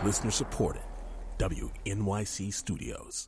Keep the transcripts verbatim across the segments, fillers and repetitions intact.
Listener supported. W N Y C Studios.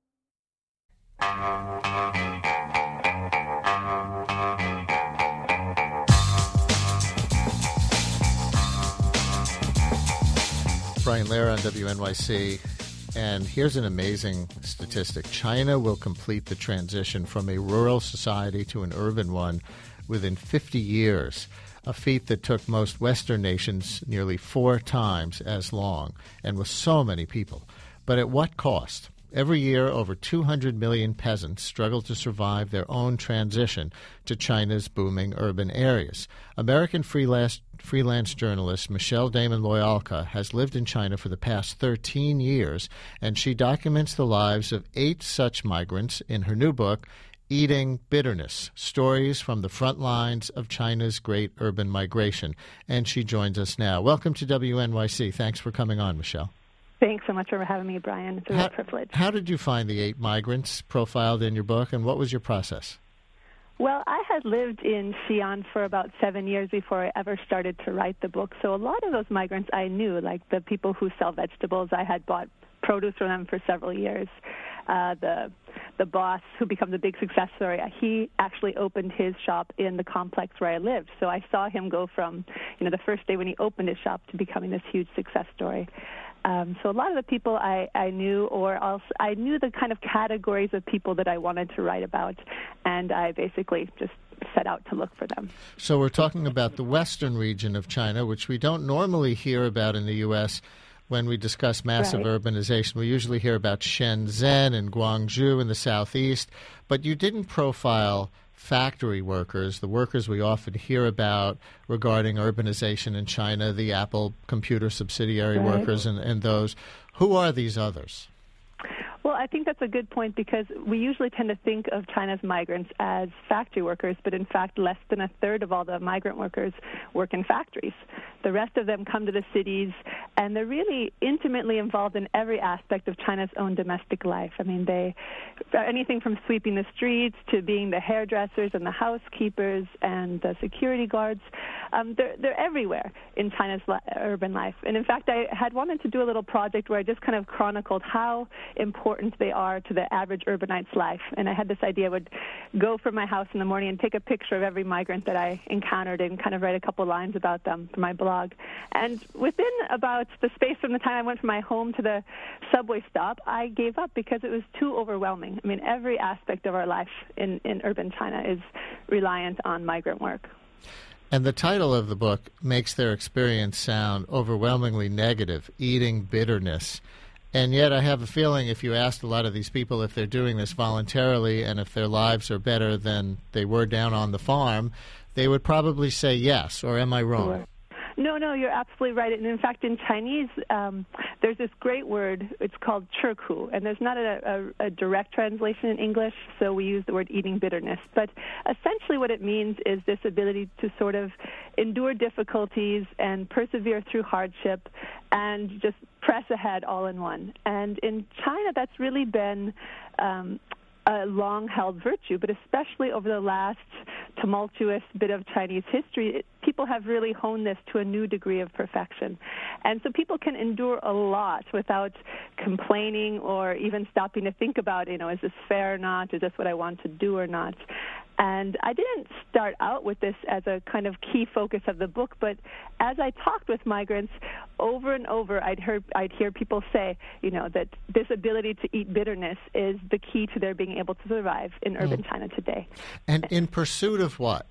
Brian Lehrer on W N Y C. And here's an amazing statistic. China will complete the transition from a rural society to an urban one within fifty years, a feat that took most Western nations nearly four times as long and with so many people. But at what cost? Every year, over two hundred million peasants struggle to survive their own transition to China's booming urban areas. American freelance, freelance journalist Michelle Damon Loyalka has lived in China for the past thirteen years, and she documents the lives of eight such migrants in her new book, Eating Bitterness, Stories from the Front Lines of China's Great Urban Migration. And she joins us now. Welcome to W N Y C. Thanks for coming on, Michelle. Thanks so much for having me, Brian. It's a how, real privilege. How did you find the eight migrants profiled in your book, and what was your process? Well, I had lived in Xi'an for about seven years before I ever started to write the book, so a lot of those migrants I knew, like the people who sell vegetables. I had bought produce from them for several years. Uh, the the boss who becomes a big success story, he actually opened his shop in the complex where I lived. So I saw him go from, you know, the first day when he opened his shop to becoming this huge success story. Um, so a lot of the people I, I knew, or else I knew the kind of categories of people that I wanted to write about, and I basically just set out to look for them. So we're talking about the western region of China, which we don't normally hear about in the U S when we discuss massive right. urbanization. We usually hear about Shenzhen and Guangzhou in the southeast, but you didn't profile factory workers, the workers we often hear about regarding urbanization in China, the Apple computer subsidiary right. workers and, and those. Who are these others? Well, I think that's a good point because we usually tend to think of China's migrants as factory workers, but in fact, less than a third of all the migrant workers work in factories. The rest of them come to the cities, and they're really intimately involved in every aspect of China's own domestic life. I mean, they anything from sweeping the streets to being the hairdressers and the housekeepers and the security guards. Um, they're, they're everywhere in China's li- urban life. And in fact, I had wanted to do a little project where I just kind of chronicled how important they are to the average urbanite's life. And I had this idea I would go from my house in the morning and take a picture of every migrant that I encountered and kind of write a couple lines about them for my blog. And within about the space from the time I went from my home to the subway stop, I gave up because it was too overwhelming. I mean, every aspect of our life in, in urban China is reliant on migrant work. And the title of the book makes their experience sound overwhelmingly negative, Eating Bitterness. And yet I have a feeling if you asked a lot of these people if they're doing this voluntarily and if their lives are better than they were down on the farm, they would probably say yes. Or am I wrong? Sure. No, no, you're absolutely right. And in fact, in Chinese, um, there's this great word. It's called chirku, and there's not a, a, a direct translation in English, so we use the word eating bitterness. But essentially what it means is this ability to sort of endure difficulties and persevere through hardship and just press ahead all in one. And in China, that's really been um, a long-held virtue, but especially over the last tumultuous bit of Chinese history, it, people have really honed this to a new degree of perfection. And so people can endure a lot without complaining or even stopping to think about, you know, is this fair or not? Is this what I want to do or not? And I didn't start out with this as a kind of key focus of the book, but as I talked with migrants over and over, I'd heard, I'd hear people say, you know, that this ability to eat bitterness is the key to their being able to survive in urban mm. China today. And in pursuit of what?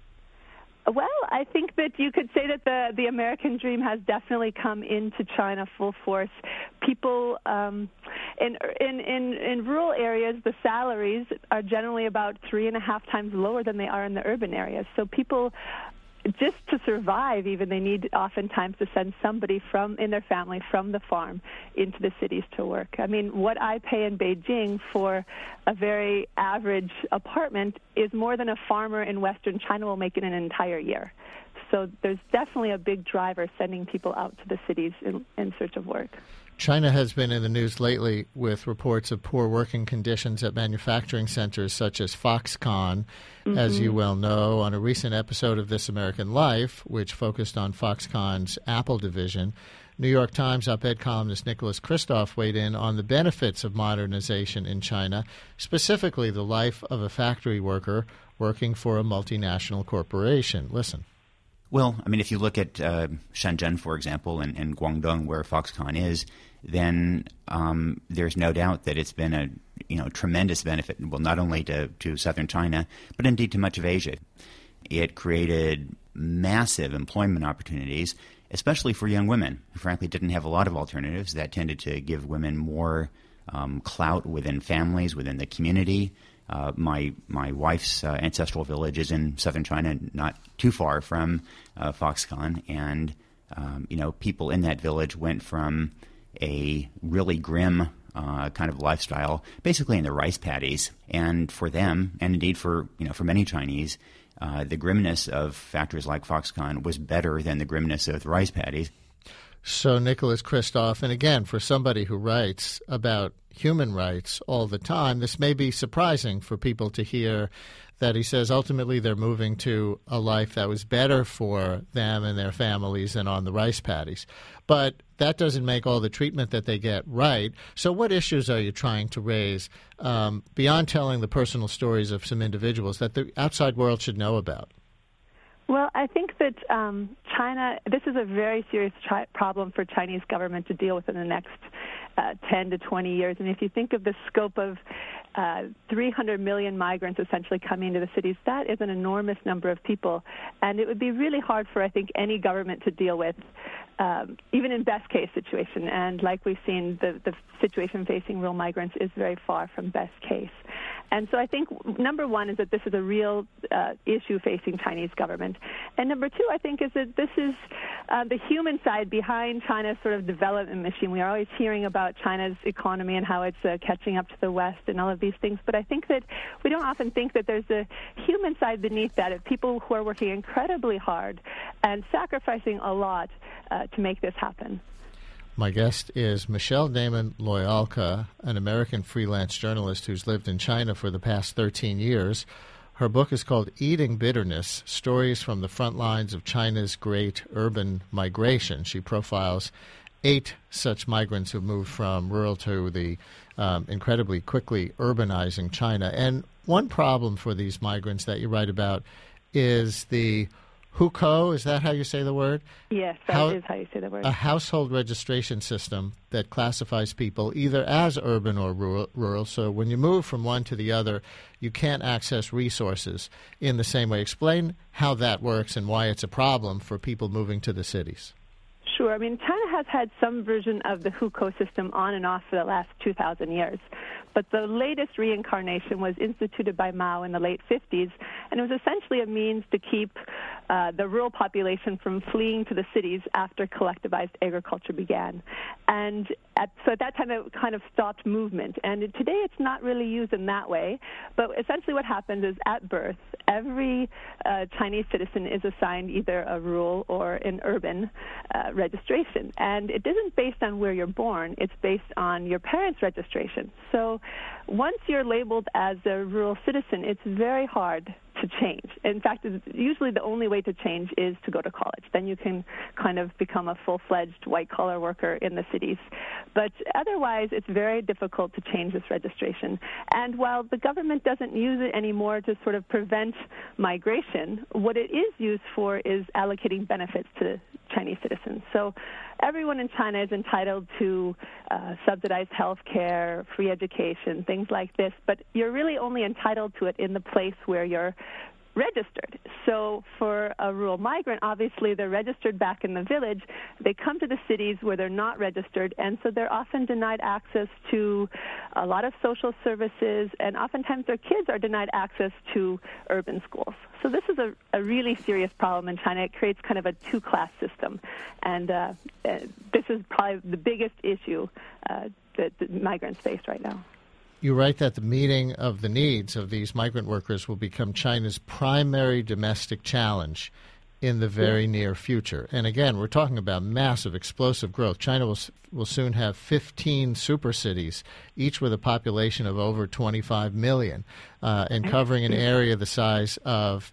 Well, I think that you could say that the, the American dream has definitely come into China full force. People um, in, in in in rural areas, the salaries are generally about three and a half times lower than they are in the urban areas. So people, just to survive, even they need oftentimes to send somebody from in their family from the farm into the cities to work. I mean, what I pay in Beijing for a very average apartment is more than a farmer in Western China will make in an entire year. So there's definitely a big driver sending people out to the cities in, in search of work. China has been in the news lately with reports of poor working conditions at manufacturing centers such as Foxconn, mm-hmm. as you well know. On a recent episode of This American Life, which focused on Foxconn's Apple division, New York Times op-ed columnist Nicholas Kristof weighed in on the benefits of modernization in China, specifically the life of a factory worker working for a multinational corporation. Listen. Well, I mean, if you look at uh, Shenzhen, for example, and, and Guangdong, where Foxconn is, then um, there's no doubt that it's been a you know tremendous benefit, well, not only to, to southern China, but indeed to much of Asia. It created massive employment opportunities, especially for young women who frankly didn't have a lot of alternatives. That tended to give women more um, clout within families, within the community. Uh, my my wife's uh, ancestral village is in southern China, not too far from uh, Foxconn, and um, you know people in that village went from a really grim uh, kind of lifestyle, basically in the rice paddies, and for them, and indeed for you know for many Chinese, uh, the grimness of factories like Foxconn was better than the grimness of the rice paddies. So Nicholas Kristof, and again, for somebody who writes about human rights all the time, this may be surprising for people to hear that he says ultimately they're moving to a life that was better for them and their families than on the rice paddies. But that doesn't make all the treatment that they get right. So what issues are you trying to raise um, beyond telling the personal stories of some individuals that the outside world should know about? Well, I think that um, China, this is a very serious chi- problem for Chinese government to deal with in the next uh, ten to twenty years. And if you think of the scope of uh, three hundred million migrants essentially coming into the cities, that is an enormous number of people. And it would be really hard for, I think, any government to deal with, um, even in best case situation. And like we've seen, the, the situation facing rural migrants is very far from best case. And so I think number one is that this is a real uh, issue facing Chinese government. And number two, I think, is that this is uh, the human side behind China's sort of development machine. We are always hearing about China's economy and how it's uh, catching up to the West and all of these things. But I think that we don't often think that there's a human side beneath that of people who are working incredibly hard and sacrificing a lot uh, to make this happen. My guest is Michelle Damon Loyalka, an American freelance journalist who's lived in China for the past thirteen years. Her book is called Eating Bitterness, Stories from the Front Lines of China's Great Urban Migration. She profiles eight such migrants who moved from rural to the um, incredibly quickly urbanizing China. And one problem for these migrants that you write about is the hukou, is that how you say the word? Yes, that how, is how you say the word. A household registration system that classifies people either as urban or rural, rural. So when you move from one to the other, you can't access resources in the same way. Explain how that works and why it's a problem for people moving to the cities. Sure. I mean, China has had some version of the hukou system on and off for the last two thousand years. But the latest reincarnation was instituted by Mao in the late fifties, and it was essentially a means to keep uh, the rural population from fleeing to the cities after collectivized agriculture began. And at, so at that time, it kind of stopped movement. And today, it's not really used in that way. But essentially what happens is at birth, every uh, Chinese citizen is assigned either a rural or an urban uh, registration. And it isn't based on where you're born. It's based on your parents' registration. So once you're labeled as a rural citizen, it's very hard to change. In fact, usually the only way to change is to go to college. Then you can kind of become a full-fledged white-collar worker in the cities. But otherwise, it's very difficult to change this registration. And while the government doesn't use it anymore to sort of prevent migration, what it is used for is allocating benefits to Chinese citizens. So everyone in China is entitled to uh, subsidized health care, free education, things like this, but you're really only entitled to it in the place where you're registered. So for a rural migrant, obviously they're registered back in the village. They come to the cities where they're not registered, and so they're often denied access to a lot of social services, and oftentimes their kids are denied access to urban schools. So this is a, a really serious problem in China. It creates kind of a two-class system, and uh, uh, this is probably the biggest issue uh, that, that migrants face right now. You write that the meeting of the needs of these migrant workers will become China's primary domestic challenge in the very yeah. near future. And again, we're talking about massive, explosive growth. China will will soon have fifteen super cities, each with a population of over twenty-five million, uh, and covering an area the size of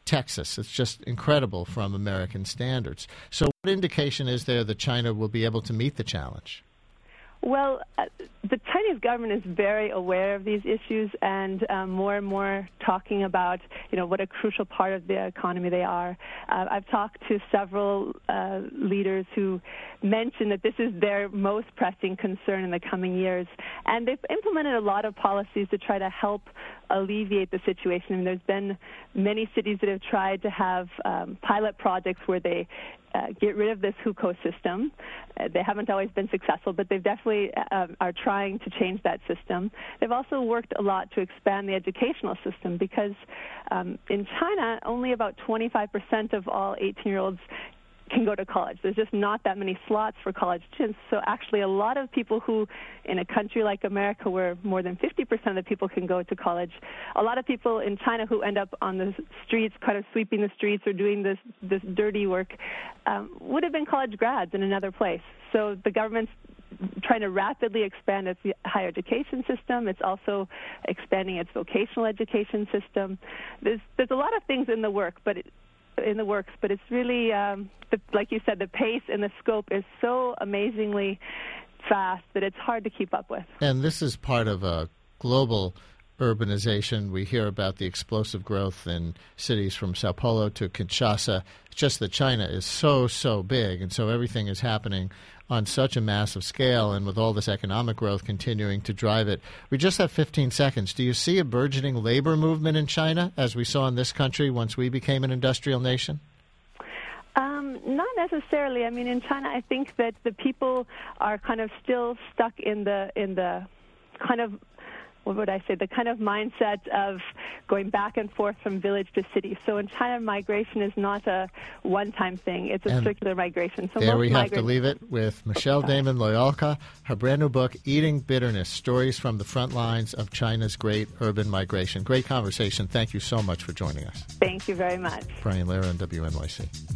Texas. It's just incredible from American standards. So what indication is there that China will be able to meet the challenge? Well, uh, the Chinese government is very aware of these issues and um, more and more talking about, you know, what a crucial part of the economy they are. Uh, I've talked to several uh, leaders who mentioned that this is their most pressing concern in the coming years. And they've implemented a lot of policies to try to help alleviate the situation. I mean, there's been many cities that have tried to have um, pilot projects where they Uh, get rid of this hukou system. Uh, they haven't always been successful, but they definitely uh, are trying to change that system. They've also worked a lot to expand the educational system because um, in China, only about twenty-five percent of all eighteen-year-olds can go to college. There's just not that many slots for college students. So actually a lot of people who, in a country like America where more than fifty percent of the people can go to college, a lot of people in China who end up on the streets, kind of sweeping the streets or doing this, this dirty work, um, would have been college grads in another place. So the government's trying to rapidly expand its higher education system. It's also expanding its vocational education system. There's, there's a lot of things in the work, but it, in the works, but it's really, um, the, like you said, the pace and the scope is so amazingly fast that it's hard to keep up with. And this is part of a global urbanization. We hear about the explosive growth in cities from Sao Paulo to Kinshasa. It's just that China is so, so big, and so everything is happening on such a massive scale, and with all this economic growth continuing to drive it. We just have fifteen seconds. Do you see a burgeoning labor movement in China, as we saw in this country once we became an industrial nation? Um, not necessarily. I mean, in China, I think that the people are kind of still stuck in the in the kind of, what would I say, the kind of mindset of going back and forth from village to city. So in China, migration is not a one-time thing. It's a and circular migration. So there most we have migrants- to leave it with Michelle Damon Loyolka, her brand new book, Eating Bitterness, Stories from the Front Lines of China's Great Urban Migration. Great conversation. Thank you so much for joining us. Thank you very much. Brian Lehrer on W N Y C.